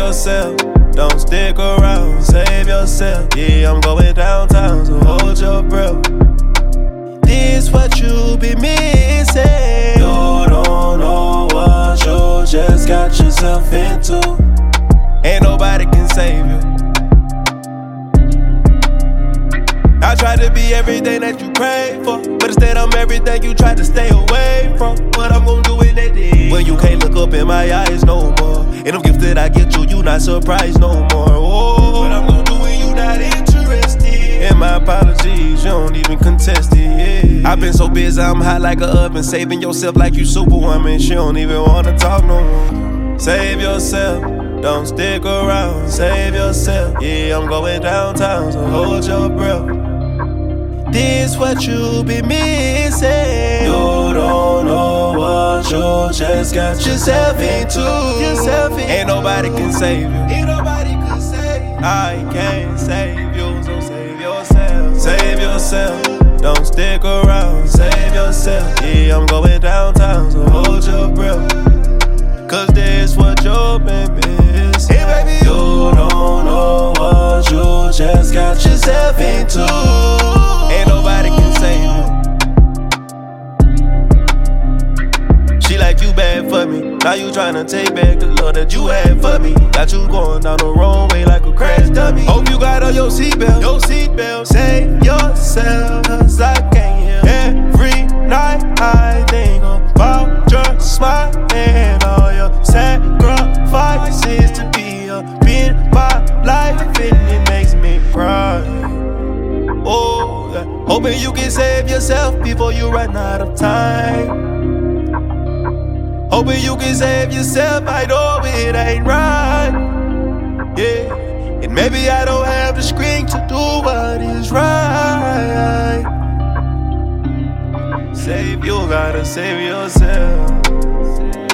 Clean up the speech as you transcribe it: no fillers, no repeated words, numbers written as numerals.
yourself, don't stick around. Save yourself, yeah, I'm going downtown, so hold your breath. This what you be missing. You don't know what you just got yourself into. Ain't nobody can save you. I try to be everything that you crave for, but instead I'm everything you try to stay away from. What I'm gonna do in that day when you can't look up in my eyes no more, and them gifts that I get you not surprised no more. Oh, what I'm gonna do when you not interested. And my apologies, you don't even contest it, yeah. I've been so busy, I'm hot like a oven. Saving yourself like you Superwoman. She don't even wanna talk no more. Save yourself, don't stick around. Save yourself, yeah, I'm going downtown, so hold your breath. This what you be missing. You don't know what you just got yourself into. Ain't nobody can save you. Ain't nobody can save you. I can't save you, so save yourself. Save yourself, don't stick around. Save yourself, yeah, I'm going downtown, so hold your breath. Cause this what you've been missing. Hey baby, you don't know what you just got yourself into. Ain't nobody can save you. She like you bad for me. Now you tryna take back the love that you had for me. Got you going down the wrong way like a crash dummy. Hope you got on your seatbelt. Your seatbelt. Save yourself, cause I can't hear. Every night I think about your smile and all your sacrifices to be up in my life, and it makes me cry. Oh, yeah. Hoping you can save yourself before you run out of time. Hoping you can save yourself, I know it ain't right. Yeah, and maybe I don't have the strength to do what is right. You gotta save yourself.